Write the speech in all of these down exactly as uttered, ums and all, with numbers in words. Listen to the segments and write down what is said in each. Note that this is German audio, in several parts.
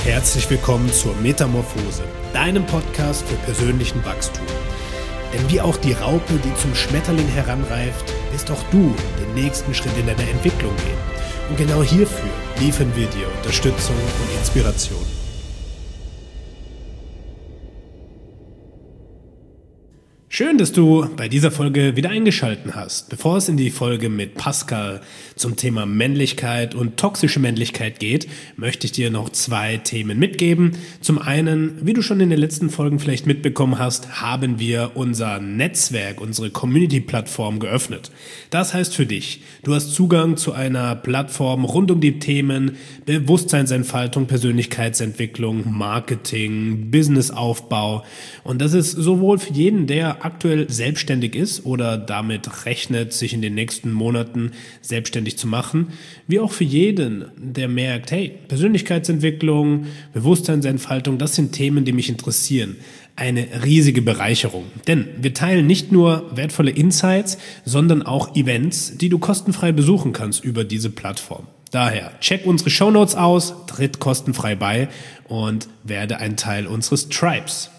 Herzlich willkommen zur Metamorphose, deinem Podcast für persönlichen Wachstum. Denn wie auch die Raupe, die zum Schmetterling heranreift, wirst auch du den nächsten Schritt in deiner Entwicklung gehen. Und genau hierfür liefern wir dir Unterstützung und Inspiration. Schön, dass du bei dieser Folge wieder eingeschaltet hast. Bevor es in die Folge mit Pascal zum Thema Männlichkeit und toxische Männlichkeit geht, möchte ich dir noch zwei Themen mitgeben. Zum einen, wie du schon in den letzten Folgen vielleicht mitbekommen hast, haben wir unser Netzwerk, unsere Community-Plattform geöffnet. Das heißt für dich, du hast Zugang zu einer Plattform rund um die Themen Bewusstseinsentfaltung, Persönlichkeitsentwicklung, Marketing, Businessaufbau. Und das ist sowohl für jeden, der aktuell selbstständig ist oder damit rechnet, sich in den nächsten Monaten selbstständig zu machen, wie auch für jeden, der merkt, hey, Persönlichkeitsentwicklung, Bewusstseinsentfaltung, das sind Themen, die mich interessieren. Eine riesige Bereicherung. Denn wir teilen nicht nur wertvolle Insights, sondern auch Events, die du kostenfrei besuchen kannst über diese Plattform. Daher, check unsere Shownotes aus, tritt kostenfrei bei und werde ein Teil unseres Tribes.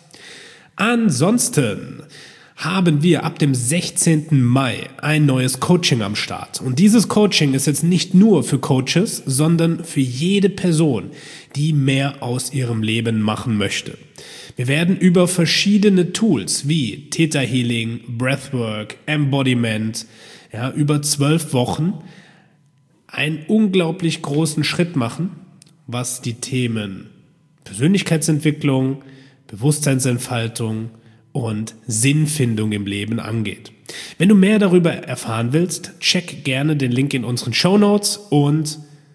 Ansonsten haben wir ab dem sechzehnten Mai ein neues Coaching am Start. Und dieses Coaching ist jetzt nicht nur für Coaches, sondern für jede Person, die mehr aus ihrem Leben machen möchte. Wir werden über verschiedene Tools wie Theta Healing, Breathwork, Embodiment, ja, über zwölf Wochen einen unglaublich großen Schritt machen, was die Themen Persönlichkeitsentwicklung, Bewusstseinsentfaltung und Sinnfindung im Leben angeht. Wenn du mehr darüber erfahren willst, check gerne den Link in unseren Shownotes und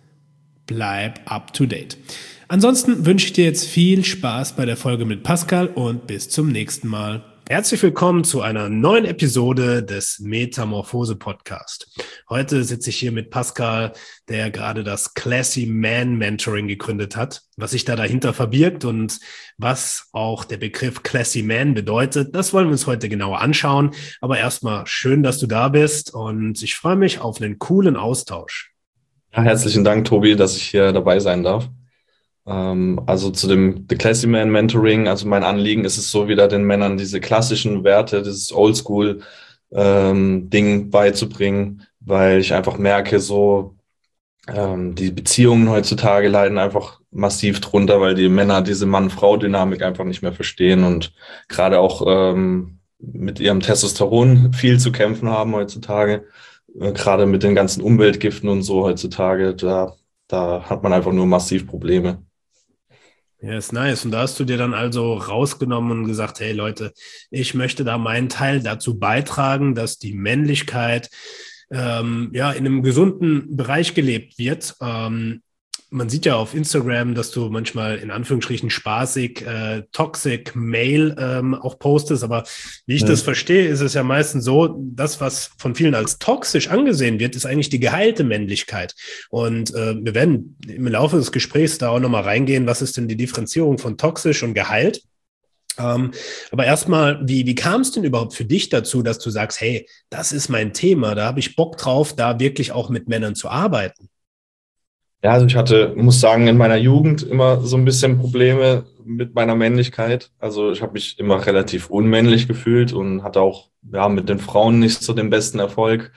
bleib up to date. Ansonsten wünsche ich dir jetzt viel Spaß bei der Folge mit Pascal und bis zum nächsten Mal. Herzlich willkommen zu einer neuen Episode des Metamorphose Podcast. Heute sitze ich hier mit Pascal, der gerade das Classy Man Mentoring gegründet hat. Was sich da dahinter verbirgt und was auch der Begriff Classy Man bedeutet, das wollen wir uns heute genauer anschauen. Aber erstmal schön, dass du da bist und ich freue mich auf einen coolen Austausch. Ja, herzlichen Dank, Tobi, dass ich hier dabei sein darf. Also zu dem The Classy Man Mentoring, also mein Anliegen ist es so, wieder den Männern diese klassischen Werte, dieses Oldschool ähm, Ding beizubringen, weil ich einfach merke, so ähm, die Beziehungen heutzutage leiden einfach massiv drunter, weil die Männer diese Mann-Frau-Dynamik einfach nicht mehr verstehen und gerade auch ähm, mit ihrem Testosteron viel zu kämpfen haben heutzutage, äh, gerade mit den ganzen Umweltgiften und so heutzutage, da, da hat man einfach nur massiv Probleme. Ja, ist nice. Und da hast du dir dann also rausgenommen und gesagt, hey Leute, ich möchte da meinen Teil dazu beitragen, dass die Männlichkeit ähm, ja in einem gesunden Bereich gelebt wird. Ähm, man sieht ja auf Instagram, dass du manchmal in Anführungsstrichen spaßig, äh, toxic Male ähm, auch postest. Aber wie ich ja. das verstehe, ist es ja meistens so, das, was von vielen als toxisch angesehen wird, ist eigentlich die geheilte Männlichkeit. Und äh, wir werden im Laufe des Gesprächs da auch nochmal reingehen, was ist denn die Differenzierung von toxisch und geheilt. Ähm, aber erstmal, wie, wie kam es denn überhaupt für dich dazu, dass du sagst, hey, das ist mein Thema, da habe ich Bock drauf, da wirklich auch mit Männern zu arbeiten? Ja, also ich hatte, muss sagen, in meiner Jugend immer so ein bisschen Probleme mit meiner Männlichkeit. Also ich habe mich immer relativ unmännlich gefühlt und hatte auch ja mit den Frauen nicht so den besten Erfolg.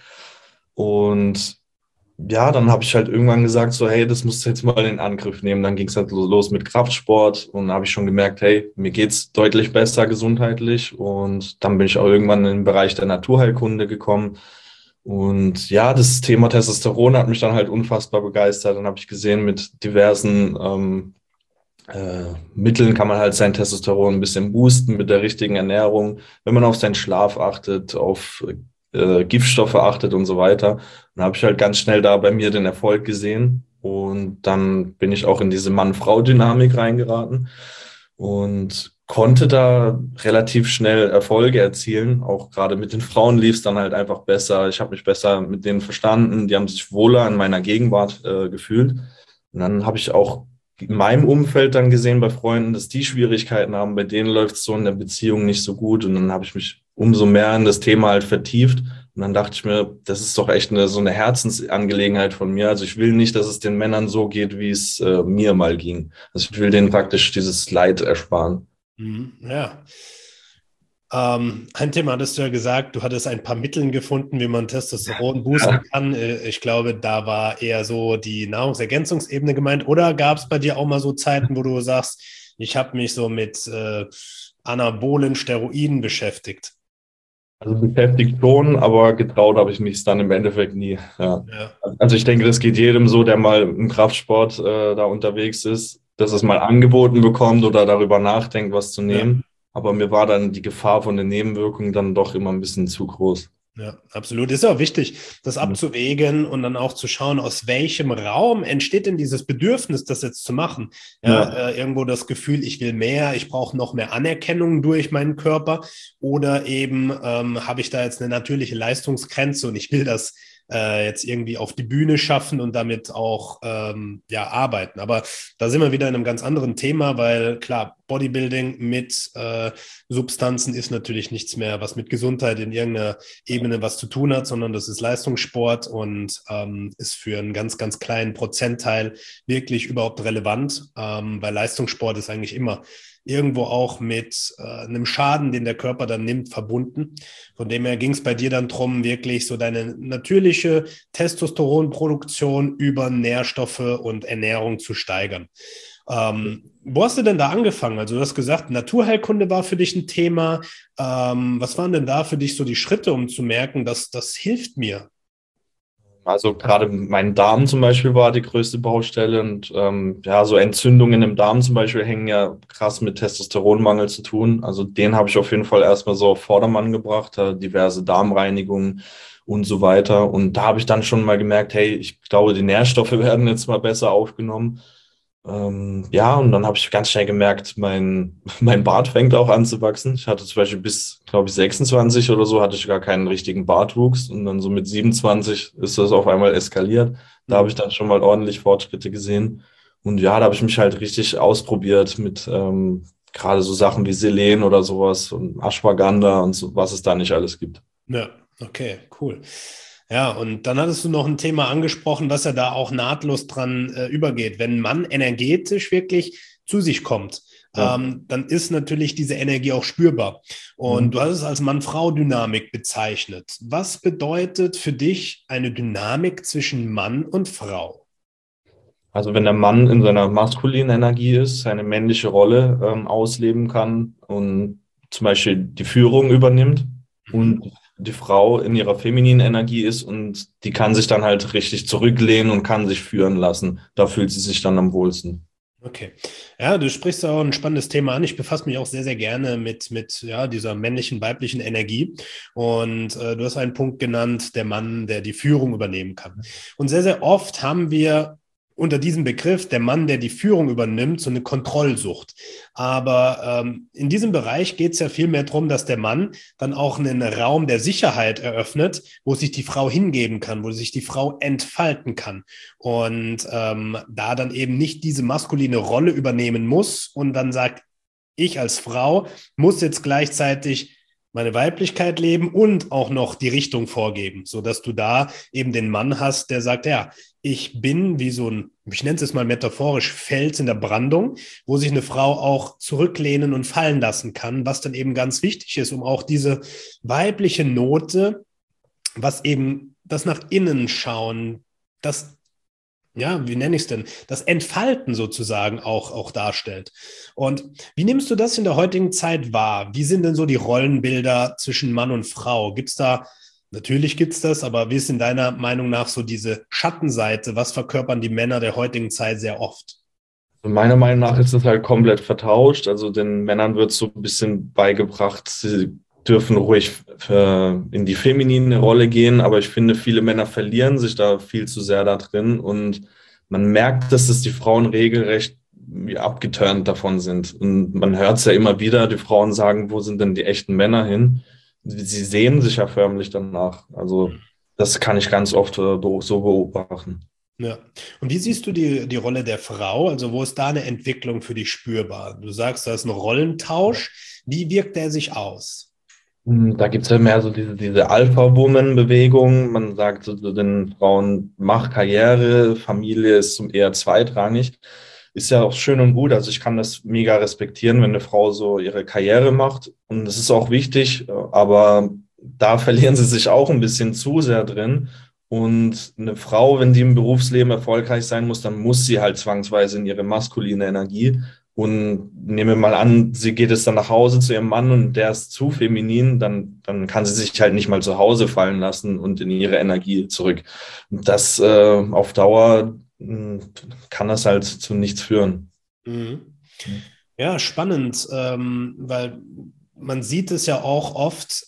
Und ja, dann habe ich halt irgendwann gesagt, so hey, das musst du jetzt mal in Angriff nehmen. Dann ging es halt los mit Kraftsport und dann habe ich schon gemerkt, hey, mir geht's deutlich besser gesundheitlich. Und dann bin ich auch irgendwann in den Bereich der Naturheilkunde gekommen. Und ja, das Thema Testosteron hat mich dann halt unfassbar begeistert. Dann habe ich gesehen, mit diversen ähm, äh, Mitteln kann man halt sein Testosteron ein bisschen boosten mit der richtigen Ernährung, wenn man auf seinen Schlaf achtet, auf äh, Giftstoffe achtet und so weiter. Und dann habe ich halt ganz schnell da bei mir den Erfolg gesehen. Und dann bin ich auch in diese Mann-Frau-Dynamik reingeraten und konnte da relativ schnell Erfolge erzielen. Auch gerade mit den Frauen lief es dann halt einfach besser. Ich habe mich besser mit denen verstanden. Die haben sich wohler in meiner Gegenwart äh, gefühlt. Und dann habe ich auch in meinem Umfeld dann gesehen bei Freunden, dass die Schwierigkeiten haben. Bei denen läuft es so in der Beziehung nicht so gut. Und dann habe ich mich umso mehr in das Thema halt vertieft, Und dann dachte ich mir, das ist doch echt eine, so eine Herzensangelegenheit von mir. Also ich will nicht, dass es den Männern so geht, wie es äh, mir mal ging. Also ich will denen praktisch dieses Leid ersparen. Mhm. Ja. Ähm, ein Thema hattest du ja gesagt, du hattest ein paar Mittel gefunden, wie man Testosteron boosten Ja. kann. Äh, Ich glaube, da war eher so die Nahrungsergänzungsebene gemeint. Oder gab es bei dir auch mal so Zeiten, wo du sagst, ich habe mich so mit äh, anabolen Steroiden beschäftigt? Also beschäftigt schon, aber getraut habe ich mich dann im Endeffekt nie. Ja. Ja, Also ich denke, das geht jedem so, der mal im Kraftsport äh, da unterwegs ist, dass es mal angeboten bekommt oder darüber nachdenkt, was zu ja. nehmen. Aber mir war dann die Gefahr von den Nebenwirkungen dann doch immer ein bisschen zu groß. Ja, absolut. Ist ja auch wichtig, das abzuwägen und dann auch zu schauen, aus welchem Raum entsteht denn dieses Bedürfnis, das jetzt zu machen. Ja, Ja. äh, irgendwo das Gefühl, ich will mehr, ich brauche noch mehr Anerkennung durch meinen Körper oder eben ähm, habe ich da jetzt eine natürliche Leistungsgrenze und ich will das äh, jetzt irgendwie auf die Bühne schaffen und damit auch ähm, ja, arbeiten. Aber da sind wir wieder in einem ganz anderen Thema, weil klar, Bodybuilding mit äh, Substanzen ist natürlich nichts mehr, was mit Gesundheit in irgendeiner Ebene was zu tun hat, sondern das ist Leistungssport und ähm, ist für einen ganz, ganz kleinen Prozentteil wirklich überhaupt relevant, ähm, weil Leistungssport ist eigentlich immer irgendwo auch mit äh, einem Schaden, den der Körper dann nimmt, verbunden. Von dem her ging es bei dir dann drum, wirklich so deine natürliche Testosteronproduktion über Nährstoffe und Ernährung zu steigern. Ähm, wo hast du denn da angefangen? Also du hast gesagt, Naturheilkunde war für dich ein Thema. Ähm, was waren denn da für dich so die Schritte, um zu merken, dass das hilft mir? Also gerade mein Darm zum Beispiel war die größte Baustelle und ähm, ja, so Entzündungen im Darm zum Beispiel hängen ja krass mit Testosteronmangel zu tun. Also den habe ich auf jeden Fall erstmal so auf Vordermann gebracht, äh, diverse Darmreinigungen und so weiter. Und da habe ich dann schon mal gemerkt, hey, ich glaube, die Nährstoffe werden jetzt mal besser aufgenommen. Ähm, ja, und dann habe ich ganz schnell gemerkt, mein, mein Bart fängt auch an zu wachsen. Ich hatte zum Beispiel bis, glaube ich, sechsundzwanzig oder so, hatte ich gar keinen richtigen Bartwuchs. Und dann so mit siebenundzwanzig ist das auf einmal eskaliert. Da habe ich dann schon mal ordentlich Fortschritte gesehen. Und ja, da habe ich mich halt richtig ausprobiert mit ähm, gerade so Sachen wie Selen oder sowas und Ashwagandha und so, was es da nicht alles gibt. Ja, okay, cool. Ja, und dann hattest du noch ein Thema angesprochen, was ja da auch nahtlos dran äh, übergeht. Wenn ein Mann energetisch wirklich zu sich kommt, Ja. ähm, dann ist natürlich diese Energie auch spürbar. Und du Mhm. hast es als Mann-Frau-Dynamik bezeichnet. Was bedeutet für dich eine Dynamik zwischen Mann und Frau? Also wenn der Mann in seiner maskulinen Energie ist, seine männliche Rolle ähm, ausleben kann und zum Beispiel die Führung übernimmt Mhm. und die Frau in ihrer femininen Energie ist und die kann sich dann halt richtig zurücklehnen und kann sich führen lassen. Da fühlt sie sich dann am wohlsten. Okay. Ja, du sprichst auch ein spannendes Thema an. Ich befasse mich auch sehr, sehr gerne mit, mit ja, dieser männlichen, weiblichen Energie. Und äh, du hast einen Punkt genannt, der Mann, der die Führung übernehmen kann. Und sehr, sehr oft haben wir unter diesem Begriff, der Mann, der die Führung übernimmt, so eine Kontrollsucht. Aber ähm, in diesem Bereich geht es ja viel mehr darum, dass der Mann dann auch einen Raum der Sicherheit eröffnet, wo sich die Frau hingeben kann, wo sich die Frau entfalten kann. Und ähm, da dann eben nicht diese maskuline Rolle übernehmen muss und dann sagt, ich als Frau muss jetzt gleichzeitig meine Weiblichkeit leben und auch noch die Richtung vorgeben, sodass du da eben den Mann hast, der sagt, ja, ich bin wie so ein, ich nenne es jetzt mal metaphorisch, Fels in der Brandung, wo sich eine Frau auch zurücklehnen und fallen lassen kann, was dann eben ganz wichtig ist, um auch diese weibliche Note, was eben das nach innen schauen, das ja, wie nenne ich es denn, das Entfalten sozusagen auch, auch darstellt. Und wie nimmst du das in der heutigen Zeit wahr? Wie sind denn so die Rollenbilder zwischen Mann und Frau? Gibt es da, natürlich gibt es das, aber wie ist in deiner Meinung nach so diese Schattenseite? Was verkörpern die Männer der heutigen Zeit sehr oft? Meiner Meinung nach ist es halt komplett vertauscht. Also den Männern wird so ein bisschen beigebracht, sie dürfen ruhig äh, in die feminine Rolle gehen, aber ich finde, viele Männer verlieren sich da viel zu sehr da drin und man merkt, dass es die Frauen regelrecht wie abgeturnt davon sind. Und man hört es ja immer wieder, die Frauen sagen, wo sind denn die echten Männer hin? Sie sehen sich ja förmlich danach. Also das kann ich ganz oft äh, so beobachten. Ja. Und wie siehst du die, die Rolle der Frau? Also wo ist da eine Entwicklung für dich spürbar? Du sagst, da ist ein Rollentausch. Wie wirkt der sich aus? Da gibt es ja mehr so diese, diese Alpha-Woman-Bewegung. Man sagt so zu den Frauen, mach Karriere, Familie ist zum eher zweitrangig. Ist ja auch schön und gut. Also ich kann das mega respektieren, wenn eine Frau so ihre Karriere macht. Und das ist auch wichtig, aber da verlieren sie sich auch ein bisschen zu sehr drin. Und eine Frau, wenn die im Berufsleben erfolgreich sein muss, dann muss sie halt zwangsweise in ihre maskuline Energie. Und nehmen wir mal an, sie geht es dann nach Hause zu ihrem Mann und der ist zu feminin, dann, dann kann sie sich halt nicht mal zu Hause fallen lassen und in ihre Energie zurück. Und das äh, auf Dauer mh, kann das halt zu nichts führen. Mhm. Ja, spannend, ähm, weil man sieht es ja auch oft,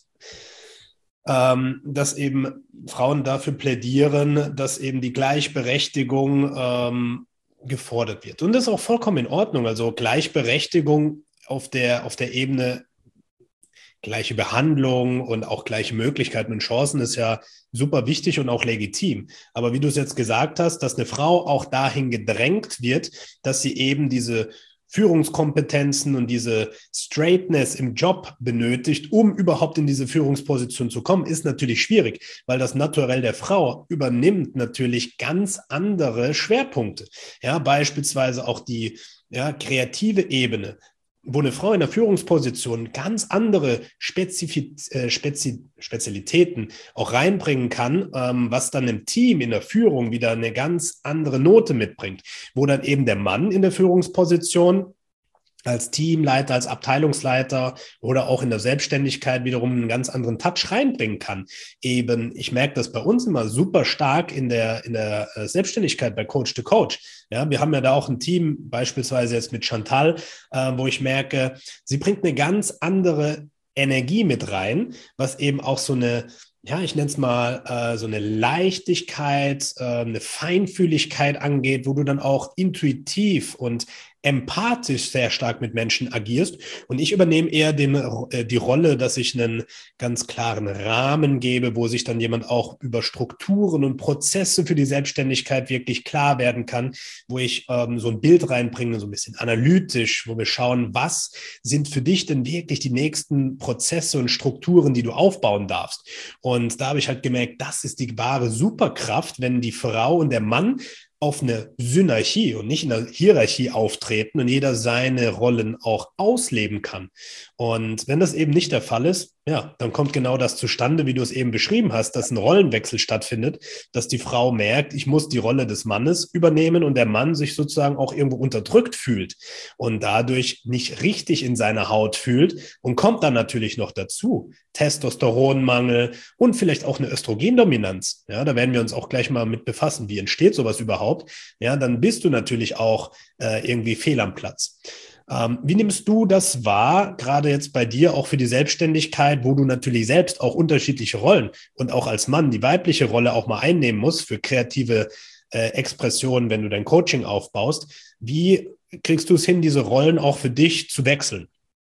ähm, dass eben Frauen dafür plädieren, dass eben die Gleichberechtigung ähm, gefordert wird. Und das ist auch vollkommen in Ordnung. Also Gleichberechtigung auf der, auf der Ebene gleiche Behandlung und auch gleiche Möglichkeiten und Chancen ist ja super wichtig und auch legitim. Aber wie du es jetzt gesagt hast, dass eine Frau auch dahin gedrängt wird, dass sie eben diese Führungskompetenzen und diese Straightness im Job benötigt, um überhaupt in diese Führungsposition zu kommen, ist natürlich schwierig, weil das Naturell der Frau übernimmt natürlich ganz andere Schwerpunkte. Ja, beispielsweise auch die ja, kreative Ebene, wo eine Frau in der Führungsposition ganz andere Spezifiz äh, Spezi Spezialitäten auch reinbringen kann, ähm, was dann im Team in der Führung wieder eine ganz andere Note mitbringt, wo dann eben der Mann in der Führungsposition als Teamleiter, als Abteilungsleiter oder auch in der Selbstständigkeit wiederum einen ganz anderen Touch reinbringen kann. Eben, ich merke das bei uns immer super stark in der, in der Selbstständigkeit bei Coach to Coach. Ja, wir haben ja da auch ein Team, beispielsweise jetzt mit Chantal, äh, wo ich merke, sie bringt eine ganz andere Energie mit rein, was eben auch so eine, ja, ich nenne es mal äh, so eine Leichtigkeit, äh, eine Feinfühligkeit angeht, wo du dann auch intuitiv und empathisch sehr stark mit Menschen agierst. Und ich übernehme eher den, äh, die Rolle, dass ich einen ganz klaren Rahmen gebe, wo sich dann jemand auch über Strukturen und Prozesse für die Selbstständigkeit wirklich klar werden kann, wo ich ähm, so ein Bild reinbringe, so ein bisschen analytisch, wo wir schauen, was sind für dich denn wirklich die nächsten Prozesse und Strukturen, die du aufbauen darfst. Und da habe ich halt gemerkt, das ist die wahre Superkraft, wenn die Frau und der Mann auf eine Synergie und nicht in einer Hierarchie auftreten und jeder seine Rollen auch ausleben kann. Und wenn das eben nicht der Fall ist, ja, dann kommt genau das zustande, wie du es eben beschrieben hast, dass ein Rollenwechsel stattfindet, dass die Frau merkt, ich muss die Rolle des Mannes übernehmen und der Mann sich sozusagen auch irgendwo unterdrückt fühlt und dadurch nicht richtig in seiner Haut fühlt und kommt dann natürlich noch dazu Testosteronmangel und vielleicht auch eine Östrogendominanz. Ja, da werden wir uns auch gleich mal mit befassen, wie entsteht sowas überhaupt. Ja, dann bist du natürlich auch äh, irgendwie fehl am Platz. Ähm, wie nimmst du das wahr, gerade jetzt bei dir auch für die Selbstständigkeit, wo du natürlich selbst auch unterschiedliche Rollen und auch als Mann die weibliche Rolle auch mal einnehmen musst für kreative äh, Expressionen, wenn du dein Coaching aufbaust? Wie kriegst du es hin, diese Rollen auch für dich zu wechseln?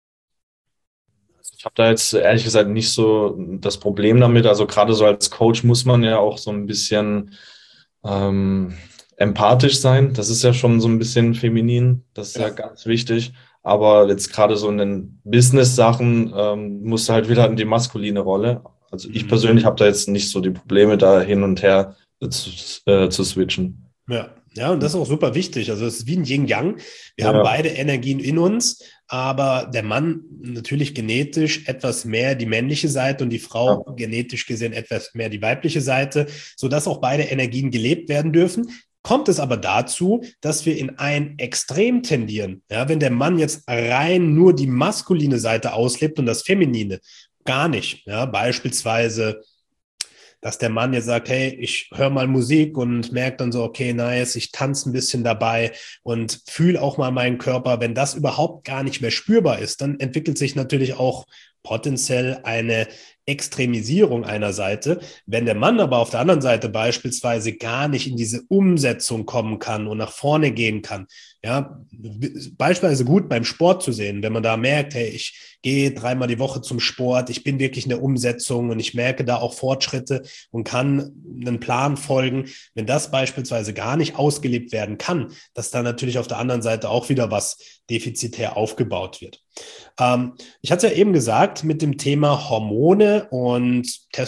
Ich habe da jetzt ehrlich gesagt nicht so das Problem damit. Also gerade so als Coach muss man ja auch so ein bisschen ähm, empathisch sein. Das ist ja schon so ein bisschen feminin. Das ist ja, ja ganz wichtig. Aber jetzt gerade so in den Business-Sachen ähm, musst du halt wieder in die maskuline Rolle. Also ich persönlich habe da jetzt nicht so die Probleme, da hin und her zu, äh, zu switchen. Ja. Ja, und das ist auch super wichtig. Also es ist wie ein Yin-Yang. Wir Ja. haben beide Energien in uns, aber der Mann natürlich genetisch etwas mehr die männliche Seite und die Frau Ja. genetisch gesehen etwas mehr die weibliche Seite, sodass auch beide Energien gelebt werden dürfen. Kommt es aber dazu, dass wir in ein Extrem tendieren. Ja, wenn der Mann jetzt rein nur die maskuline Seite auslebt und das Feminine gar nicht. Ja, beispielsweise dass der Mann jetzt sagt, hey, ich höre mal Musik und merke dann so, okay, nice, ich tanze ein bisschen dabei und fühle auch mal meinen Körper. Wenn das überhaupt gar nicht mehr spürbar ist, dann entwickelt sich natürlich auch potenziell eine Extremisierung einer Seite. Wenn der Mann aber auf der anderen Seite beispielsweise gar nicht in diese Umsetzung kommen kann und nach vorne gehen kann, ja, beispielsweise gut beim Sport zu sehen, wenn man da merkt, hey, ich gehe dreimal die Woche zum Sport, ich bin wirklich in der Umsetzung und ich merke da auch Fortschritte und kann einen Plan folgen. Wenn das beispielsweise gar nicht ausgelebt werden kann, dass da natürlich auf der anderen Seite auch wieder was defizitär aufgebaut wird. Ähm, ich hatte es ja eben gesagt, mit dem Thema Hormone und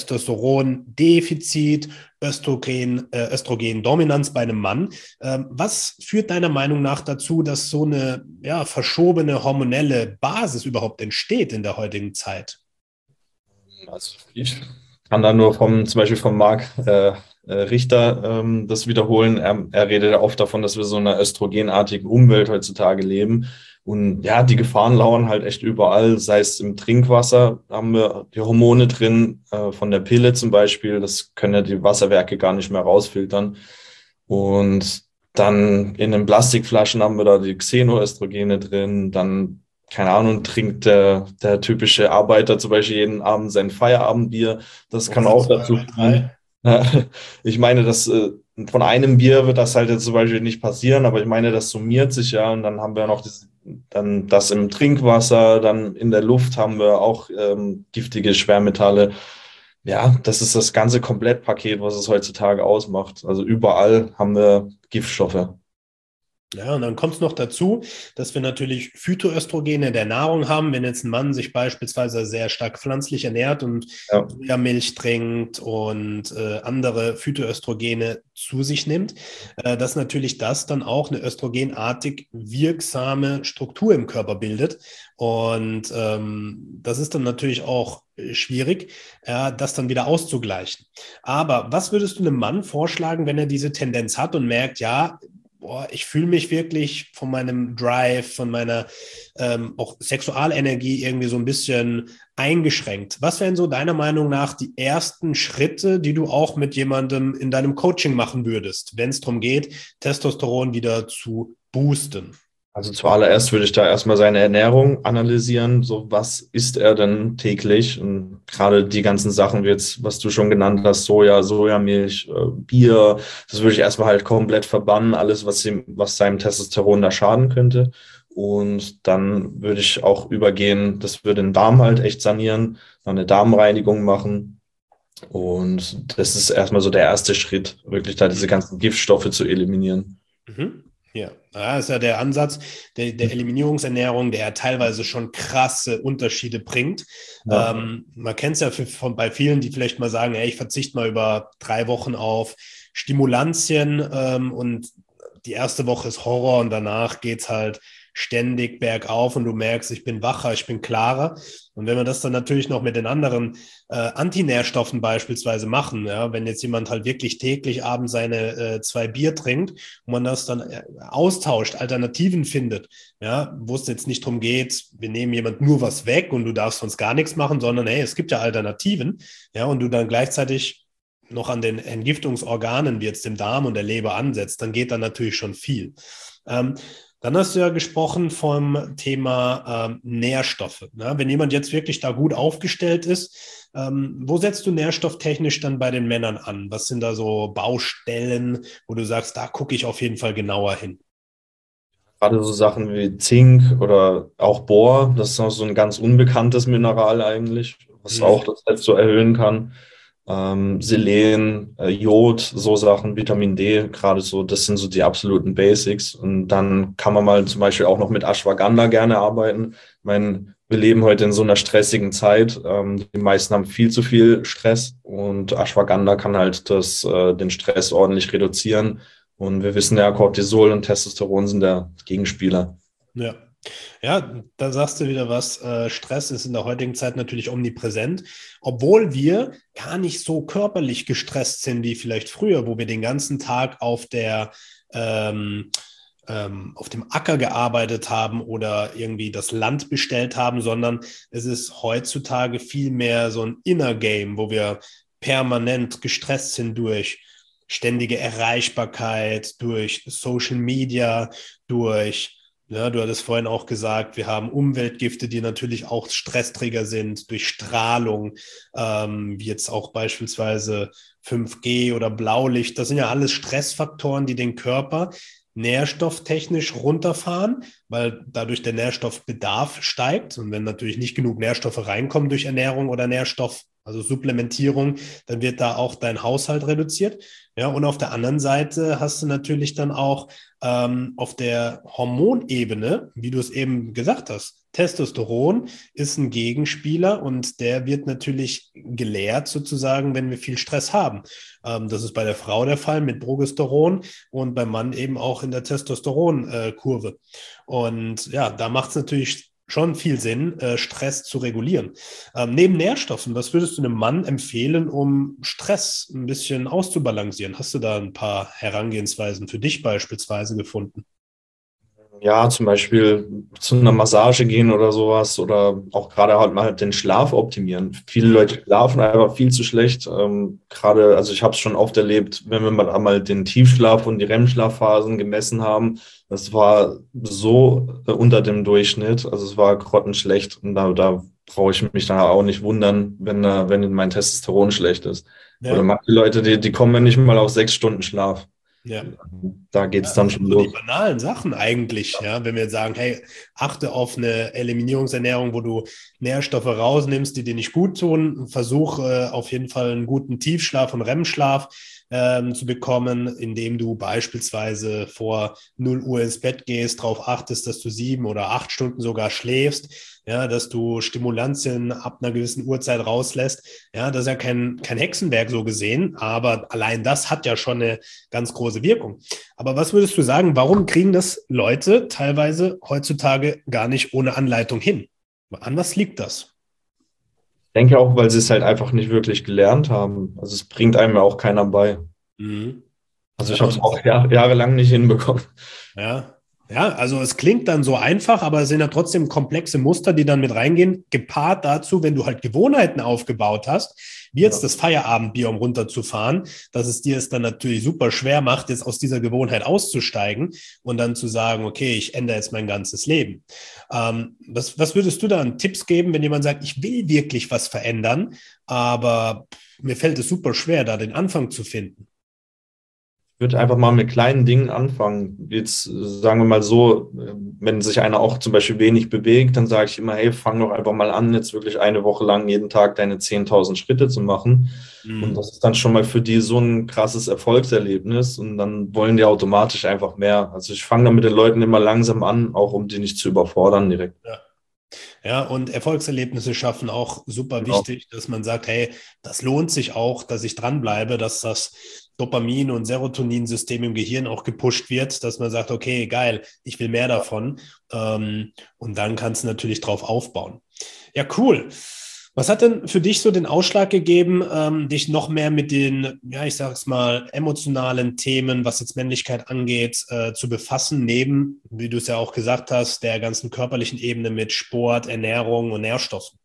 Testosterondefizit, Östrogen, äh, Östrogendominanz bei einem Mann. Ähm, was führt deiner Meinung nach dazu, dass so eine ja, verschobene hormonelle Basis überhaupt entsteht in der heutigen Zeit? Also ich kann da nur vom, zum Beispiel von Marc äh, äh, Richter ähm, das wiederholen. Er, er redet ja oft davon, dass wir so in einer östrogenartigen Umwelt heutzutage leben. Und ja, die Gefahren lauern halt echt überall, sei es im Trinkwasser, haben wir die Hormone drin, äh, von der Pille zum Beispiel. Das können ja die Wasserwerke gar nicht mehr rausfiltern. Und dann in den Plastikflaschen haben wir da die Xenoöstrogene drin. Dann, keine Ahnung, trinkt der, der typische Arbeiter zum Beispiel jeden Abend sein Feierabendbier. Das kann Oder auch zwei dazu oder drei? führen. Ja, ich meine, dass äh, von einem Bier wird das halt jetzt zum Beispiel nicht passieren, aber ich meine, das summiert sich ja und dann haben wir noch das, dann das im Trinkwasser, dann in der Luft haben wir auch ähm, giftige Schwermetalle. Ja, das ist das ganze Komplettpaket, was es heutzutage ausmacht. Also überall haben wir Giftstoffe. Ja, und dann kommt es noch dazu, dass wir natürlich Phytoöstrogene in der Nahrung haben. Wenn jetzt ein Mann sich beispielsweise sehr stark pflanzlich ernährt und Ja. Sojamilch trinkt und äh, andere Phytoöstrogene zu sich nimmt, äh, dass natürlich das dann auch eine östrogenartig wirksame Struktur im Körper bildet. Und ähm, das ist dann natürlich auch äh, schwierig, äh, das dann wieder auszugleichen. Aber was würdest du einem Mann vorschlagen, wenn er diese Tendenz hat und merkt, ja, boah, ich fühle mich wirklich von meinem Drive, von meiner ähm, auch Sexualenergie irgendwie so ein bisschen eingeschränkt. Was wären so deiner Meinung nach die ersten Schritte, die du auch mit jemandem in deinem Coaching machen würdest, wenn es darum geht, Testosteron wieder zu boosten? Also zuallererst würde ich da erstmal seine Ernährung analysieren. So, was isst er denn täglich? Und gerade die ganzen Sachen, wie jetzt, was du schon genannt hast, Soja, Sojamilch, äh, Bier, das würde ich erstmal halt komplett verbannen, alles, was ihm, was seinem Testosteron da schaden könnte. Und dann würde ich auch übergehen, dass wir den Darm halt echt sanieren, dann eine Darmreinigung machen. Und das ist erstmal so der erste Schritt, wirklich da diese ganzen Giftstoffe zu eliminieren. Mhm. Ja, da ist ja der Ansatz der, der Eliminierungsernährung, der ja teilweise schon krasse Unterschiede bringt. Ja. Ähm, man kennt es ja für, von, bei vielen, die vielleicht mal sagen, ey, ich verzichte mal über drei Wochen auf Stimulantien ähm, und die erste Woche ist Horror und danach geht's halt ständig bergauf und du merkst, ich bin wacher, ich bin klarer. Und wenn wir das dann natürlich noch mit den anderen äh, Antinährstoffen beispielsweise machen, ja, wenn jetzt jemand halt wirklich täglich abends seine äh, zwei Bier trinkt und man das dann äh, austauscht, Alternativen findet, ja, wo es jetzt nicht darum geht, wir nehmen jemand nur was weg und du darfst sonst gar nichts machen, sondern hey, es gibt ja Alternativen, ja, und du dann gleichzeitig noch an den Entgiftungsorganen wie jetzt dem Darm und der Leber ansetzt, dann geht da natürlich schon viel. Ähm, dann hast du ja gesprochen vom Thema ähm, Nährstoffe. Ne? Wenn jemand jetzt wirklich da gut aufgestellt ist, ähm, wo setzt du nährstofftechnisch dann bei den Männern an? Was sind da so Baustellen, wo du sagst, da gucke ich auf jeden Fall genauer hin? Gerade so Sachen wie Zink oder auch Bor, das ist noch so ein ganz unbekanntes Mineral eigentlich, was auch Mhm. das Fett so erhöhen kann. Ähm, Selen, äh, Jod, so Sachen, Vitamin D, gerade so, das sind so die absoluten Basics. Und dann kann man mal zum Beispiel auch noch mit Ashwagandha gerne arbeiten. Ich meine, wir leben heute in so einer stressigen Zeit. Ähm, die meisten haben viel zu viel Stress und Ashwagandha kann halt das, äh, den Stress ordentlich reduzieren. Und wir wissen ja, Cortisol und Testosteron sind der Gegenspieler. Ja. Ja, da sagst du wieder was. Äh, Stress ist in der heutigen Zeit natürlich omnipräsent, obwohl wir gar nicht so körperlich gestresst sind wie vielleicht früher, wo wir den ganzen Tag auf der ähm, ähm, auf dem Acker gearbeitet haben oder irgendwie das Land bestellt haben, sondern es ist heutzutage viel mehr so ein Inner Game, wo wir permanent gestresst sind durch ständige Erreichbarkeit, durch Social Media, durch ja, du hattest vorhin auch gesagt, wir haben Umweltgifte, die natürlich auch Stressträger sind durch Strahlung, ähm, wie jetzt auch beispielsweise fünf G oder Blaulicht. Das sind ja alles Stressfaktoren, die den Körper nährstofftechnisch runterfahren, weil dadurch der Nährstoffbedarf steigt. Und wenn natürlich nicht genug Nährstoffe reinkommen durch Ernährung oder Nährstoff also Supplementierung, dann wird da auch dein Haushalt reduziert. Ja, und auf der anderen Seite hast du natürlich dann auch ähm, auf der Hormonebene, wie du es eben gesagt hast, Testosteron ist ein Gegenspieler und der wird natürlich gelehrt sozusagen, wenn wir viel Stress haben. Ähm, das ist bei der Frau der Fall mit Progesteron und beim Mann eben auch in der Testosteronkurve. Und ja, da macht es natürlich schon viel Sinn, äh, Stress zu regulieren. Ähm, neben Nährstoffen, was würdest du einem Mann empfehlen, um Stress ein bisschen auszubalancieren? Hast du da ein paar Herangehensweisen für dich beispielsweise gefunden? Ja, zum Beispiel zu einer Massage gehen oder sowas oder auch gerade halt mal den Schlaf optimieren. Viele Leute schlafen einfach viel zu schlecht. Ähm, gerade, also ich habe es schon oft erlebt, wenn wir mal einmal den Tiefschlaf und die R E M-Schlafphasen gemessen haben, das war so äh, unter dem Durchschnitt. Also es war grottenschlecht und da, da brauche ich mich dann auch nicht wundern, wenn, äh, wenn mein Testosteron schlecht ist. Oder Ja, manche Leute, die, die kommen ja nicht mal auf sechs Stunden Schlaf. ja. Da geht Ja, es dann das sind schon so die los. banalen Sachen eigentlich, ja. Wenn wir jetzt sagen, hey, achte auf eine Eliminierungsernährung, wo du Nährstoffe rausnimmst, die dir nicht gut tun, versuch äh, auf jeden Fall einen guten Tiefschlaf und R E M-Schlaf ähm, zu bekommen, indem du beispielsweise vor null Uhr ins Bett gehst, darauf achtest, dass du sieben oder acht Stunden sogar schläfst, ja, dass du Stimulantien ab einer gewissen Uhrzeit rauslässt. Ja, das ist ja kein, kein Hexenwerk so gesehen, aber allein das hat ja schon eine ganz große Wirkung. Aber was würdest du sagen, warum kriegen das Leute teilweise heutzutage gar nicht ohne Anleitung hin? An was liegt das? Ich denke auch, weil sie es halt einfach nicht wirklich gelernt haben. Also es bringt einem ja auch keiner bei. Mhm. Also Ja, ich habe es und auch jahr, jahrelang nicht hinbekommen. ja, ja, also es klingt dann so einfach, aber es sind ja trotzdem komplexe Muster, die dann mit reingehen, gepaart dazu, wenn du halt Gewohnheiten aufgebaut hast, wie jetzt Ja. das Feierabendbier, um runterzufahren, dass es dir es dann natürlich super schwer macht, jetzt aus dieser Gewohnheit auszusteigen und dann zu sagen, okay, ich ändere jetzt mein ganzes Leben. Ähm, was, was würdest du da an Tipps geben, wenn jemand sagt, ich will wirklich was verändern, aber mir fällt es super schwer, da den Anfang zu finden? Ich würde einfach mal mit kleinen Dingen anfangen. Jetzt äh, sagen wir mal so, äh, wenn sich einer auch zum Beispiel wenig bewegt, dann sage ich immer, hey, fang doch einfach mal an, jetzt wirklich eine Woche lang jeden Tag deine zehntausend Schritte zu machen. Und Mhm. das ist dann schon mal für die so ein krasses Erfolgserlebnis. Und dann wollen die automatisch einfach mehr. Also ich fange dann mit den Leuten immer langsam an, auch um die nicht zu überfordern direkt. Ja. Ja, und Erfolgserlebnisse schaffen auch super Genau. wichtig, dass man sagt, hey, das lohnt sich auch, dass ich dranbleibe, dass das Dopamin- und Serotoninsystem im Gehirn auch gepusht wird, dass man sagt, okay, geil, ich will mehr davon. Ähm, und dann kannst du natürlich drauf aufbauen. Ja, cool. Was hat denn für dich so den Ausschlag gegeben, ähm, dich noch mehr mit den, ja, ich sag's mal, emotionalen Themen, was jetzt Männlichkeit angeht, äh, zu befassen, neben, wie du es ja auch gesagt hast, der ganzen körperlichen Ebene mit Sport, Ernährung und Nährstoffen?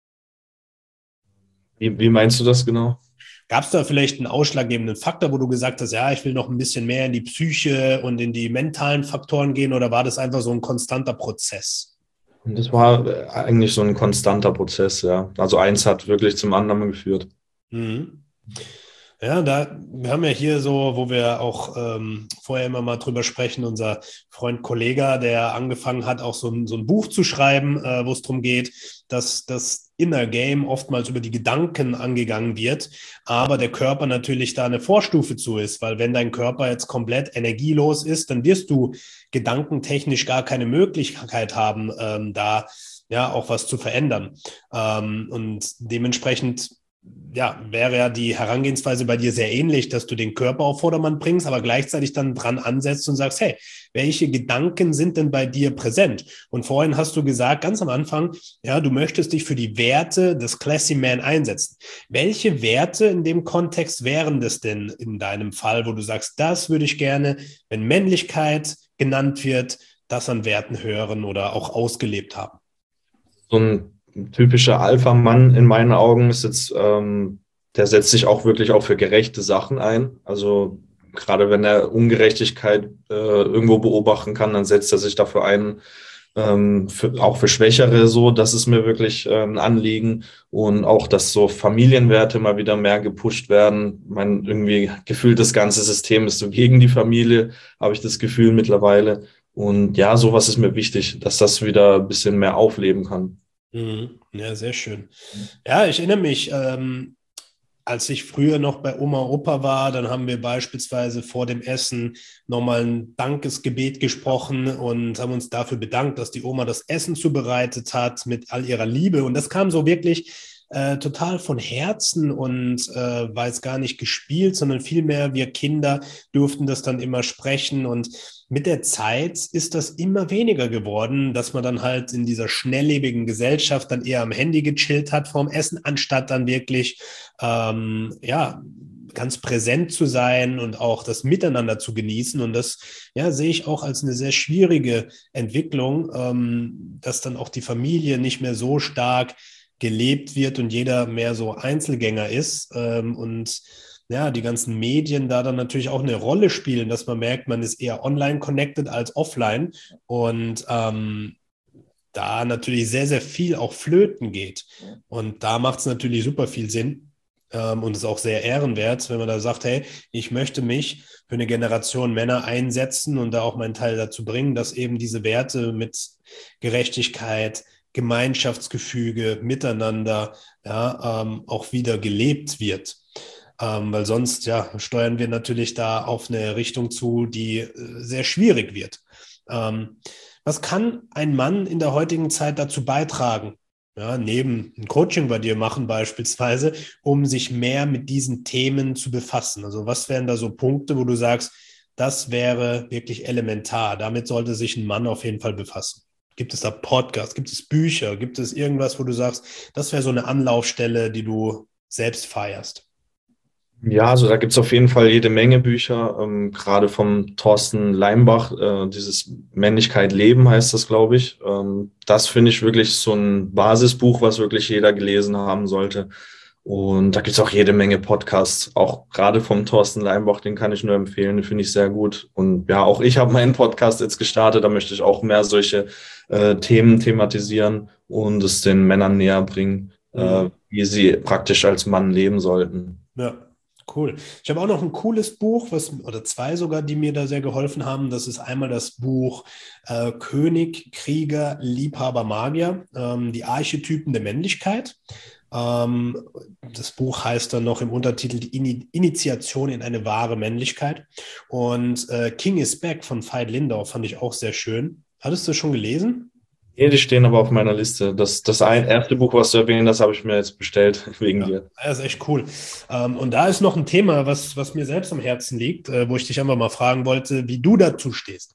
Wie, wie meinst du das genau? Gab es da vielleicht einen ausschlaggebenden Faktor, wo du gesagt hast, ja, ich will noch ein bisschen mehr in die Psyche und in die mentalen Faktoren gehen, oder war das einfach so ein konstanter Prozess? Und das war äh, eigentlich so ein konstanter Prozess, ja. Also eins hat wirklich zum anderen geführt. Mhm. Ja, da, wir haben ja hier so, wo wir auch ähm, vorher immer mal drüber sprechen, unser Freund Kollega, der angefangen hat, auch so ein, so ein Buch zu schreiben, äh, wo es darum geht, dass das Inner Game oftmals über die Gedanken angegangen wird, aber der Körper natürlich da eine Vorstufe zu ist, weil wenn dein Körper jetzt komplett energielos ist, dann wirst du gedankentechnisch gar keine Möglichkeit haben, ähm, da ja auch was zu verändern. Ähm, und dementsprechend ja, wäre ja die Herangehensweise bei dir sehr ähnlich, dass du den Körper auf Vordermann bringst, aber gleichzeitig dann dran ansetzt und sagst, hey, welche Gedanken sind denn bei dir präsent? Und vorhin hast du gesagt, ganz am Anfang, ja, du möchtest dich für die Werte des Classy Man einsetzen. Welche Werte in dem Kontext wären das denn in deinem Fall, wo du sagst, das würde ich gerne, wenn Männlichkeit genannt wird, das an Werten hören oder auch ausgelebt haben? So ein typischer Alpha-Mann in meinen Augen ist jetzt, ähm, der setzt sich auch wirklich auch für gerechte Sachen ein. Also gerade wenn er Ungerechtigkeit äh, irgendwo beobachten kann, dann setzt er sich dafür ein, ähm, für, auch für Schwächere so. Das ist mir wirklich äh, ein Anliegen. Und auch, dass so Familienwerte mal wieder mehr gepusht werden. Man irgendwie gefühlt das ganze System ist so gegen die Familie, habe ich das Gefühl mittlerweile. Und ja, sowas ist mir wichtig, dass das wieder ein bisschen mehr aufleben kann. Mhm. Ja, sehr schön. Ja, ich erinnere mich, ähm, als ich früher noch bei Oma und Opa war, dann haben wir beispielsweise vor dem Essen nochmal ein Dankesgebet gesprochen und haben uns dafür bedankt, dass die Oma das Essen zubereitet hat mit all ihrer Liebe. Und das kam so wirklich äh, total von Herzen und äh, war jetzt gar nicht gespielt, sondern vielmehr wir Kinder durften das dann immer sprechen. Und mit der Zeit ist das immer weniger geworden, dass man dann halt in dieser schnelllebigen Gesellschaft dann eher am Handy gechillt hat vorm Essen, anstatt dann wirklich ähm, ja, ganz präsent zu sein und auch das Miteinander zu genießen. Und das, ja, sehe ich auch als eine sehr schwierige Entwicklung, ähm, dass dann auch die Familie nicht mehr so stark gelebt wird und jeder mehr so Einzelgänger ist. Ähm, und ja, die ganzen Medien da dann natürlich auch eine Rolle spielen, dass man merkt, man ist eher online connected als offline. Und ähm, da natürlich sehr, sehr viel auch flöten geht. Und da macht es natürlich super viel Sinn ähm, und ist auch sehr ehrenwert, wenn man da sagt, hey, ich möchte mich für eine Generation Männer einsetzen und da auch meinen Teil dazu bringen, dass eben diese Werte mit Gerechtigkeit, Gemeinschaftsgefüge, Miteinander ja, ähm, auch wieder gelebt wird. Ähm, weil sonst ja, steuern wir natürlich da auf eine Richtung zu, die äh, sehr schwierig wird. Ähm, was kann ein Mann in der heutigen Zeit dazu beitragen? Ja, neben ein Coaching bei dir machen beispielsweise, um sich mehr mit diesen Themen zu befassen. Also was wären da so Punkte, wo du sagst, das wäre wirklich elementar. Damit sollte sich ein Mann auf jeden Fall befassen. Gibt es da Podcasts? Gibt es Bücher? Gibt es irgendwas, wo du sagst, das wäre so eine Anlaufstelle, die du selbst feierst? Ja, also da gibt's auf jeden Fall jede Menge Bücher, ähm, gerade vom Thorsten Leimbach, äh, dieses Männlichkeit leben heißt das, glaube ich. Ähm, das finde ich wirklich so ein Basisbuch, was wirklich jeder gelesen haben sollte. Und da gibt's auch jede Menge Podcasts, auch gerade vom Thorsten Leimbach, den kann ich nur empfehlen, den finde ich sehr gut. Und ja, auch ich habe meinen Podcast jetzt gestartet, da möchte ich auch mehr solche äh, Themen thematisieren und es den Männern näher bringen, äh, Mhm. wie sie praktisch als Mann leben sollten. Ja, cool. Ich habe auch noch ein cooles Buch, was, oder zwei sogar, die mir da sehr geholfen haben. Das ist einmal das Buch äh, König, Krieger, Liebhaber, Magier, ähm, die Archetypen der Männlichkeit. Ähm, das Buch heißt dann noch im Untertitel die Ini Initiation in eine wahre Männlichkeit. Und äh, King is Back von Veit Lindau fand ich auch sehr schön. Hattest du schon gelesen? Nee, die stehen aber auf meiner Liste. Das, das ein, erste Buch, was du erwähnt hast, habe ich mir jetzt bestellt, wegen Ja, dir. das ist echt cool. Ähm, und da ist noch ein Thema, was, was mir selbst am Herzen liegt, äh, wo ich dich einfach mal fragen wollte, wie du dazu stehst.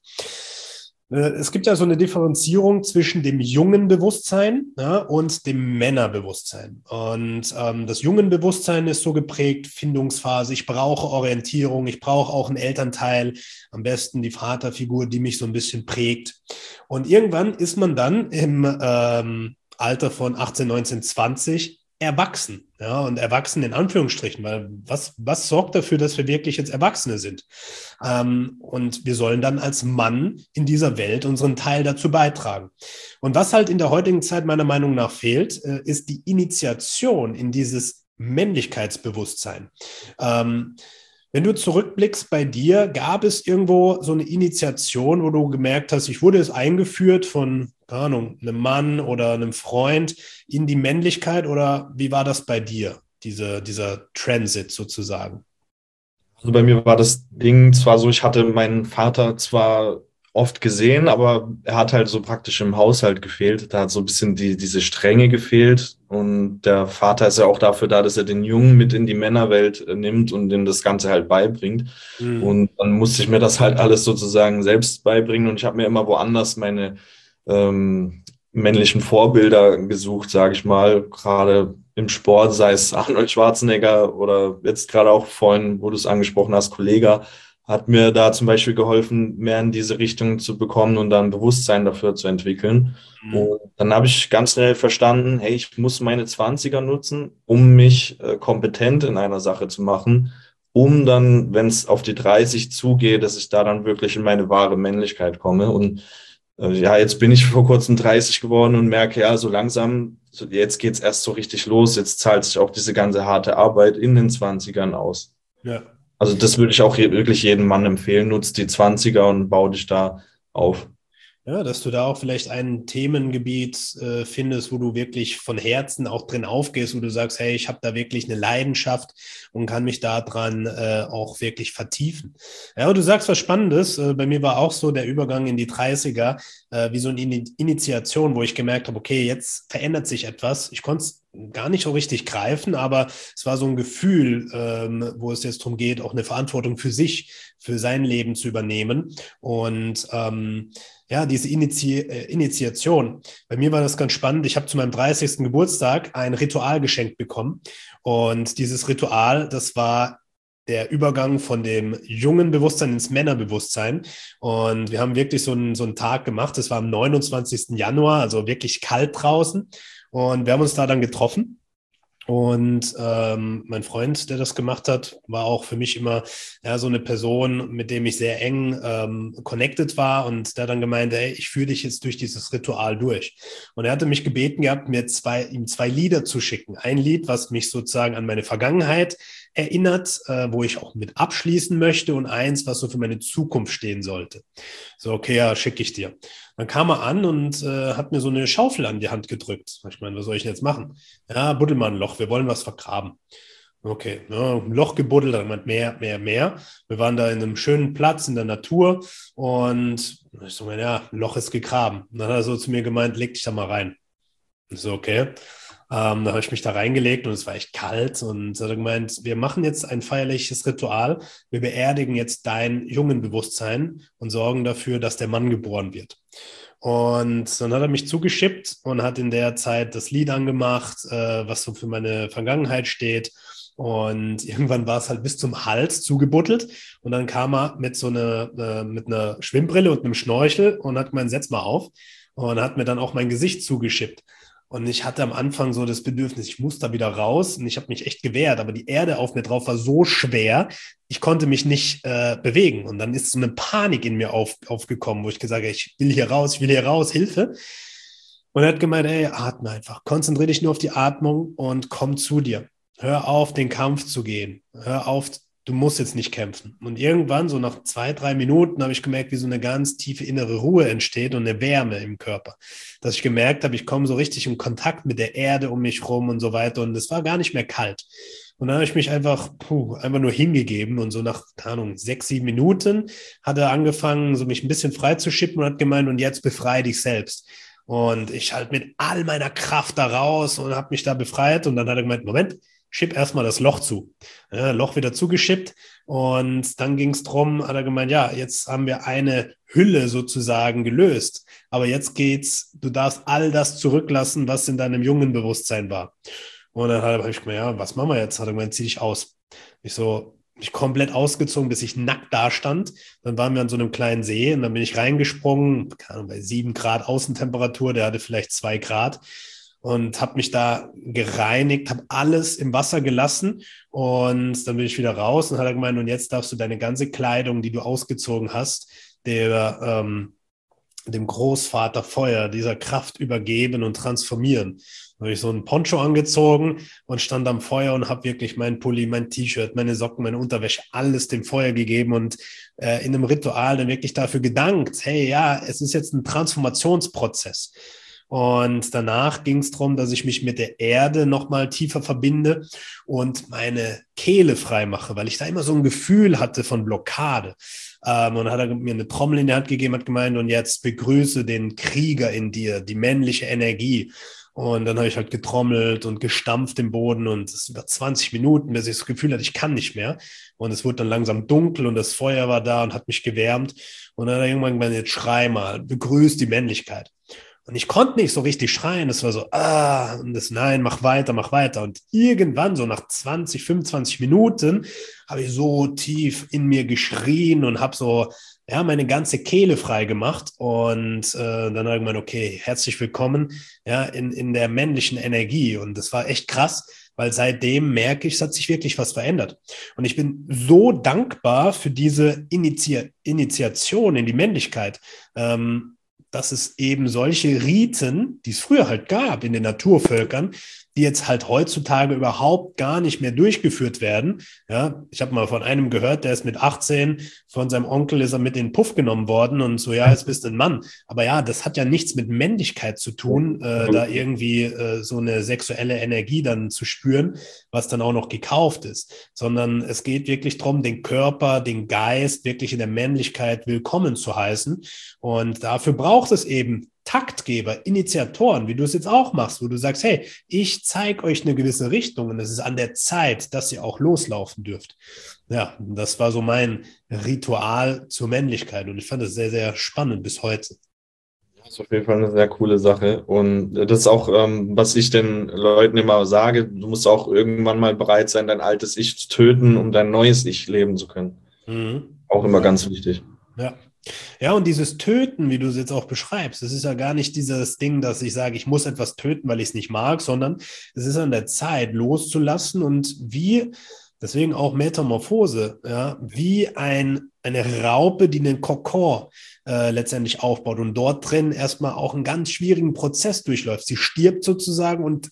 Äh, es gibt ja so eine Differenzierung zwischen dem jungen Bewusstsein, ja, und dem Männerbewusstsein. Und ähm, das jungen Bewusstsein ist so geprägt, Findungsphase, ich brauche Orientierung, ich brauche auch einen Elternteil, am besten die Vaterfigur, die mich so ein bisschen prägt. Und irgendwann ist man dann im ähm, Alter von achtzehn, neunzehn, zwanzig erwachsen. Ja, und erwachsen in Anführungsstrichen, weil was, was sorgt dafür, dass wir wirklich jetzt Erwachsene sind? Ähm, und wir sollen dann als Mann in dieser Welt unseren Teil dazu beitragen. Und was halt in der heutigen Zeit meiner Meinung nach fehlt, äh, ist die Initiation in dieses Männlichkeitsbewusstsein. Ähm, wenn du zurückblickst bei dir, gab es irgendwo so eine Initiation, wo du gemerkt hast, ich wurde jetzt eingeführt von, keine Ahnung, einem Mann oder einem Freund in die Männlichkeit oder wie war das bei dir, diese, dieser Transit sozusagen? Also bei mir war das Ding zwar so, ich hatte meinen Vater zwar oft gesehen, aber er hat halt so praktisch im Haushalt gefehlt. Da hat so ein bisschen die, diese Strenge gefehlt. Und der Vater ist ja auch dafür da, dass er den Jungen mit in die Männerwelt äh, nimmt und ihm das Ganze halt beibringt. Mhm. Und dann musste ich mir das halt alles sozusagen selbst beibringen. Und ich habe mir immer woanders meine ähm, männlichen Vorbilder gesucht, sage ich mal, gerade im Sport, sei es Arnold Schwarzenegger oder jetzt gerade auch vorhin, wo du es angesprochen hast, Kollega, hat mir da zum Beispiel geholfen, mehr in diese Richtung zu bekommen und dann Bewusstsein dafür zu entwickeln. Mhm. Und dann habe ich ganz schnell verstanden, hey, ich muss meine Zwanziger nutzen, um mich äh, kompetent in einer Sache zu machen, um dann, wenn es auf die dreißig zugeht, dass ich da dann wirklich in meine wahre Männlichkeit komme. Und äh, ja, jetzt bin ich vor kurzem dreißig geworden und merke, ja, so langsam, so jetzt geht's erst so richtig los. Jetzt zahlt sich auch diese ganze harte Arbeit in den Zwanzigern aus. Ja. Also das würde ich auch je- wirklich jedem Mann empfehlen. Nutzt die Zwanziger und bau dich da auf. Ja, dass du da auch vielleicht ein Themengebiet äh, findest, wo du wirklich von Herzen auch drin aufgehst, wo du sagst, hey, ich habe da wirklich eine Leidenschaft und kann mich da dran äh, auch wirklich vertiefen. Ja, aber du sagst was Spannendes. Äh, bei mir war auch so der Übergang in die Dreißiger, äh, wie so eine Ini- Initiation, wo ich gemerkt habe, okay, jetzt verändert sich etwas. Ich konnte es gar nicht so richtig greifen, aber es war so ein Gefühl, ähm, wo es jetzt darum geht, auch eine Verantwortung für sich, für sein Leben zu übernehmen. Und ähm, ja, diese Initi äh, Initiation. Bei mir war das ganz spannend. Ich habe zu meinem dreißigsten Geburtstag ein Ritual geschenkt bekommen. Und dieses Ritual, das war der Übergang von dem jungen Bewusstsein ins Männerbewusstsein. Und wir haben wirklich so einen, so einen Tag gemacht. Das war am neunundzwanzigsten Januar, also wirklich kalt draußen. Und wir haben uns da dann getroffen. Und ähm, mein Freund, der das gemacht hat, war auch für mich immer ja, so eine Person, mit dem ich sehr eng ähm, connected war. Und der hat dann gemeint, hey, ich führe dich jetzt durch dieses Ritual durch. Und er hatte mich gebeten gehabt, mir zwei, ihm zwei Lieder zu schicken. Ein Lied, was mich sozusagen an meine Vergangenheit erinnert, äh, wo ich auch mit abschließen möchte, und eins, was so für meine Zukunft stehen sollte. So, okay, ja, schicke ich dir. Dann kam er an und äh, hat mir so eine Schaufel an die Hand gedrückt. Ich meine, was soll ich denn jetzt machen? Ja, buddel mal ein Loch, wir wollen was vergraben. Okay, ja, ein Loch gebuddelt, dann meint mehr, mehr, mehr. Wir waren da in einem schönen Platz in der Natur und ich so, ja, ein Loch ist gegraben. Und dann hat er so zu mir gemeint, leg dich da mal rein. Ich so, okay. Ähm, da habe ich mich da reingelegt und es war echt kalt und hat er gemeint, wir machen jetzt ein feierliches Ritual. Wir beerdigen jetzt dein Jungenbewusstsein und sorgen dafür, dass der Mann geboren wird. Und dann hat er mich zugeschippt und hat in der Zeit das Lied angemacht, äh, was so für meine Vergangenheit steht. Und irgendwann war es halt bis zum Hals zugebuddelt. Und dann kam er mit so einer, äh, mit einer Schwimmbrille und einem Schnorchel und hat gemeint, setz mal auf. Und hat mir dann auch mein Gesicht zugeschippt. Und ich hatte am Anfang so das Bedürfnis, ich muss da wieder raus. Und ich habe mich echt gewehrt. Aber die Erde auf mir drauf war so schwer, ich konnte mich nicht äh, bewegen. Und dann ist so eine Panik in mir auf, aufgekommen, wo ich gesagt habe, ich will hier raus, ich will hier raus, Hilfe. Und er hat gemeint, ey, atme einfach. Konzentriere dich nur auf die Atmung und komm zu dir. Hör auf, den Kampf zu gehen. Hör auf, du musst jetzt nicht kämpfen. Und irgendwann, so nach zwei, drei Minuten, habe ich gemerkt, wie so eine ganz tiefe innere Ruhe entsteht und eine Wärme im Körper. Dass ich gemerkt habe, ich komme so richtig in Kontakt mit der Erde um mich rum und so weiter. Und es war gar nicht mehr kalt. Und dann habe ich mich einfach, puh, einfach nur hingegeben und so nach, keine Ahnung, sechs, sieben Minuten hat er angefangen, so mich ein bisschen frei zu schippen und hat gemeint, und jetzt befreie dich selbst. Und ich halt mit all meiner Kraft da raus und habe mich da befreit. Und dann hat er gemeint, Moment, schipp erstmal das Loch zu. Ja, Loch wieder zugeschippt. Und dann ging es drum, hat er gemeint, ja, jetzt haben wir eine Hülle sozusagen gelöst. Aber jetzt geht's, du darfst all das zurücklassen, was in deinem jungen Bewusstsein war. Und dann habe ich gemeint, ja, was machen wir jetzt? Hat er gemeint, zieh dich aus. Ich so, mich komplett ausgezogen, bis ich nackt da stand. Dann waren wir an so einem kleinen See und dann bin ich reingesprungen, keine Ahnung, bei sieben Grad Außentemperatur, der hatte vielleicht zwei Grad, und habe mich da gereinigt, habe alles im Wasser gelassen und dann bin ich wieder raus und hat er gemeint, und jetzt darfst du deine ganze Kleidung, die du ausgezogen hast, der, ähm, dem Großvater Feuer, dieser Kraft übergeben und transformieren. Da habe ich so einen Poncho angezogen und stand am Feuer und habe wirklich mein Pulli, mein T-Shirt, meine Socken, meine Unterwäsche, alles dem Feuer gegeben und äh, in einem Ritual dann wirklich dafür gedankt, hey, ja, es ist jetzt ein Transformationsprozess. Und danach ging es darum, dass ich mich mit der Erde nochmal tiefer verbinde und meine Kehle frei mache, weil ich da immer so ein Gefühl hatte von Blockade. Ähm, und dann hat er mir eine Trommel in die Hand gegeben, hat gemeint, und jetzt begrüße den Krieger in dir, die männliche Energie. Und dann habe ich halt getrommelt und gestampft im Boden und es über zwanzig Minuten, bis ich das Gefühl hatte, ich kann nicht mehr. Und es wurde dann langsam dunkel und das Feuer war da und hat mich gewärmt. Und dann hat er irgendwann gemeint, jetzt schrei mal, begrüß die Männlichkeit. Und ich konnte nicht so richtig schreien. Es war so, ah, und das, nein, mach weiter, mach weiter. Und irgendwann, so nach zwanzig, fünfundzwanzig Minuten, habe ich so tief in mir geschrien und habe so, ja, meine ganze Kehle frei gemacht. Und äh, dann habe ich gemeint, okay, herzlich willkommen, ja, in, in der männlichen Energie. Und das war echt krass, weil seitdem merke ich, es hat sich wirklich was verändert. Und ich bin so dankbar für diese Initi- Initiation in die Männlichkeit. Ähm, dass es eben solche Riten, die es früher halt gab in den Naturvölkern, die jetzt halt heutzutage überhaupt gar nicht mehr durchgeführt werden. Ja, ich habe mal von einem gehört, der ist mit achtzehn, von seinem Onkel ist er mit in den Puff genommen worden und so, ja, jetzt bist du ein Mann. Aber ja, das hat ja nichts mit Männlichkeit zu tun, äh, da irgendwie äh, so eine sexuelle Energie dann zu spüren, was dann auch noch gekauft ist, sondern es geht wirklich darum, den Körper, den Geist wirklich in der Männlichkeit willkommen zu heißen. Und dafür braucht es eben Taktgeber, Initiatoren, wie du es jetzt auch machst, wo du sagst, hey, ich zeige euch eine gewisse Richtung und es ist an der Zeit, dass ihr auch loslaufen dürft. Ja, das war so mein Ritual zur Männlichkeit und ich fand das sehr, sehr spannend bis heute. Das ist auf jeden Fall eine sehr coole Sache. Und das ist auch, ähm, was ich den Leuten immer sage, du musst auch irgendwann mal bereit sein, dein altes Ich zu töten, um dein neues Ich leben zu können. Mhm. Auch immer ganz wichtig. Ja. Ja, und dieses Töten, wie du es jetzt auch beschreibst, das ist ja gar nicht dieses Ding, dass ich sage, ich muss etwas töten, weil ich es nicht mag, sondern es ist an der Zeit, loszulassen und wie, deswegen auch Metamorphose, ja, wie ein, eine Raupe, die einen Kokon äh, letztendlich aufbaut und dort drin erstmal auch einen ganz schwierigen Prozess durchläuft. Sie stirbt sozusagen und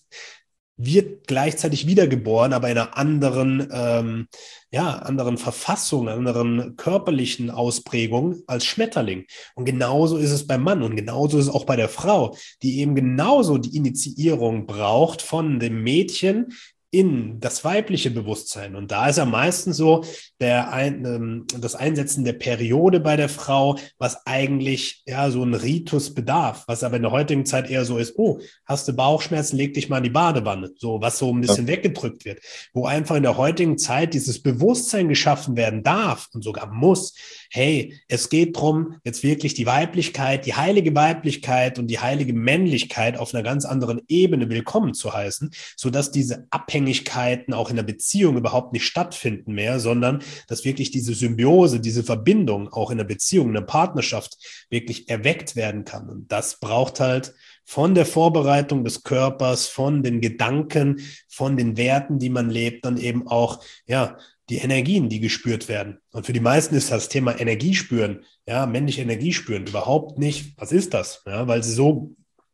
wird gleichzeitig wiedergeboren, aber in einer anderen, ähm, ja, anderen Verfassung, anderen körperlichen Ausprägung als Schmetterling. Und genauso ist es beim Mann und genauso ist es auch bei der Frau, die eben genauso die Initiierung braucht von dem Mädchen in das weibliche Bewusstsein. Und da ist ja meistens so der ein, ähm, das Einsetzen der Periode bei der Frau, was eigentlich ja so ein Ritus bedarf, was aber in der heutigen Zeit eher so ist, oh, hast du Bauchschmerzen, leg dich mal in die Badewanne, so was so ein bisschen ja. weggedrückt wird, wo einfach in der heutigen Zeit dieses Bewusstsein geschaffen werden darf und sogar muss, hey, es geht darum, jetzt wirklich die Weiblichkeit, die heilige Weiblichkeit und die heilige Männlichkeit auf einer ganz anderen Ebene willkommen zu heißen, sodass diese Abhängigkeiten auch in der Beziehung überhaupt nicht stattfinden mehr, sondern dass wirklich diese Symbiose, diese Verbindung auch in der Beziehung, in der Partnerschaft wirklich erweckt werden kann. Und das braucht halt von der Vorbereitung des Körpers, von den Gedanken, von den Werten, die man lebt, dann eben auch, ja, die Energien, die gespürt werden. Und für die meisten ist das Thema Energiespüren, ja, männliche Energiespüren überhaupt nicht, was ist das? Ja, weil sie so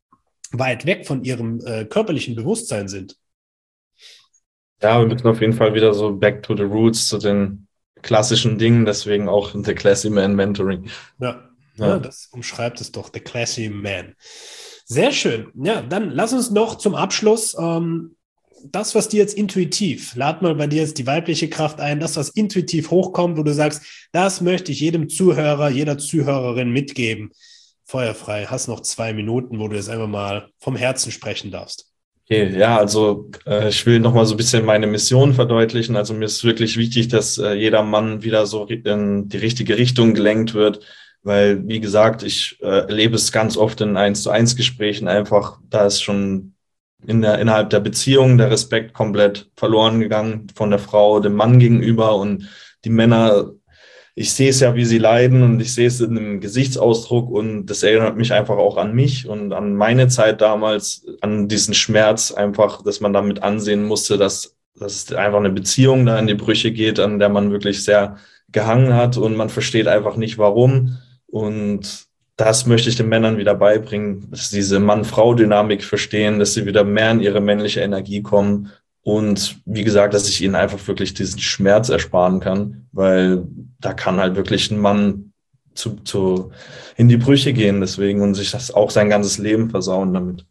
weit weg von ihrem äh, körperlichen Bewusstsein sind. Ja, wir müssen auf jeden Fall wieder so back to the roots, zu den klassischen Dingen, deswegen auch The Classy Man Mentoring. Ja, ja. ja das umschreibt es doch, The Classy Man. Sehr schön. Ja, dann lass uns noch zum Abschluss ähm, das, was dir jetzt intuitiv, lad mal bei dir jetzt die weibliche Kraft ein, das, was intuitiv hochkommt, wo du sagst, das möchte ich jedem Zuhörer, jeder Zuhörerin mitgeben. Feuerfrei, hast noch zwei Minuten, wo du jetzt einfach mal vom Herzen sprechen darfst. Okay, ja, also äh, ich will nochmal so ein bisschen meine Mission verdeutlichen. Also mir ist wirklich wichtig, dass äh, jeder Mann wieder so in die richtige Richtung gelenkt wird, weil, wie gesagt, ich äh, erlebe es ganz oft in eins zu eins Gesprächen einfach, da ist schon in der, innerhalb der Beziehung der Respekt komplett verloren gegangen von der Frau, dem Mann gegenüber, und die Männer, ich sehe es ja, wie sie leiden, und ich sehe es in einem Gesichtsausdruck, und das erinnert mich einfach auch an mich und an meine Zeit damals, an diesen Schmerz einfach, dass man damit ansehen musste, dass, dass es einfach eine Beziehung da in die Brüche geht, an der man wirklich sehr gehangen hat, und man versteht einfach nicht, warum. Und das möchte ich den Männern wieder beibringen, dass sie diese Mann-Frau-Dynamik verstehen, dass sie wieder mehr in ihre männliche Energie kommen. Und wie gesagt, dass ich ihnen einfach wirklich diesen Schmerz ersparen kann, weil da kann halt wirklich ein Mann zu, zu in die Brüche gehen deswegen und sich das auch sein ganzes Leben versauen damit.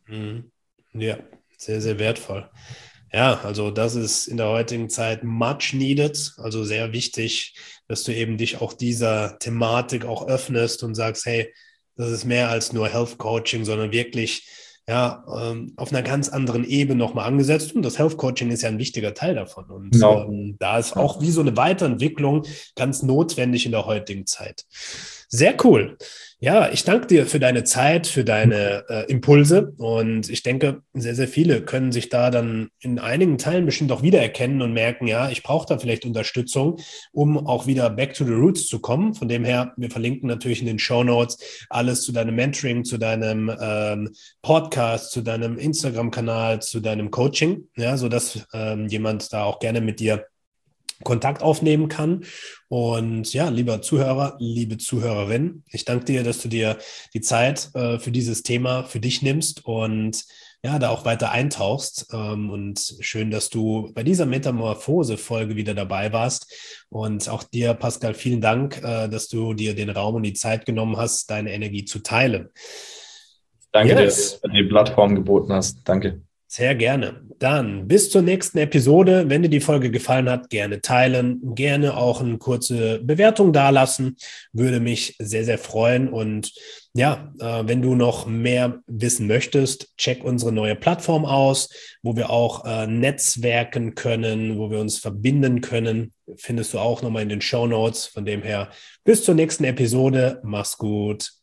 Ja, sehr, sehr wertvoll. Ja, also das ist in der heutigen Zeit much needed, also sehr wichtig, dass du eben dich auch dieser Thematik auch öffnest und sagst, hey, das ist mehr als nur Health Coaching, sondern wirklich ja, ähm, auf einer ganz anderen Ebene nochmal angesetzt. Und das Health Coaching ist ja ein wichtiger Teil davon. Und genau. ähm, da ist auch wie so eine Weiterentwicklung ganz notwendig in der heutigen Zeit. Sehr cool. Ja, ich danke dir für deine Zeit, für deine äh, Impulse, und ich denke, sehr, sehr viele können sich da dann in einigen Teilen bestimmt auch wiedererkennen und merken, ja, ich brauche da vielleicht Unterstützung, um auch wieder back to the roots zu kommen. Von dem her, wir verlinken natürlich in den Shownotes alles zu deinem Mentoring, zu deinem ähm, Podcast, zu deinem Instagram-Kanal, zu deinem Coaching, ja, sodass ähm, jemand da auch gerne mit dir Kontakt aufnehmen kann. Und ja, lieber Zuhörer, liebe Zuhörerin, ich danke dir, dass du dir die Zeit äh, für dieses Thema für dich nimmst und ja, da auch weiter eintauchst. Ähm, und schön, dass du bei dieser Metamorphose-Folge wieder dabei warst. Und auch dir, Pascal, vielen Dank, äh, dass du dir den Raum und die Zeit genommen hast, deine Energie zu teilen. Danke yes. dir, dass du die Plattform geboten hast. Danke. Sehr gerne. Dann bis zur nächsten Episode. Wenn dir die Folge gefallen hat, gerne teilen, gerne auch eine kurze Bewertung dalassen. Würde mich sehr, sehr freuen. Und ja, äh, wenn du noch mehr wissen möchtest, check unsere neue Plattform aus, wo wir auch äh, netzwerken können, wo wir uns verbinden können. Findest du auch nochmal in den Shownotes. Von dem her bis zur nächsten Episode. Mach's gut.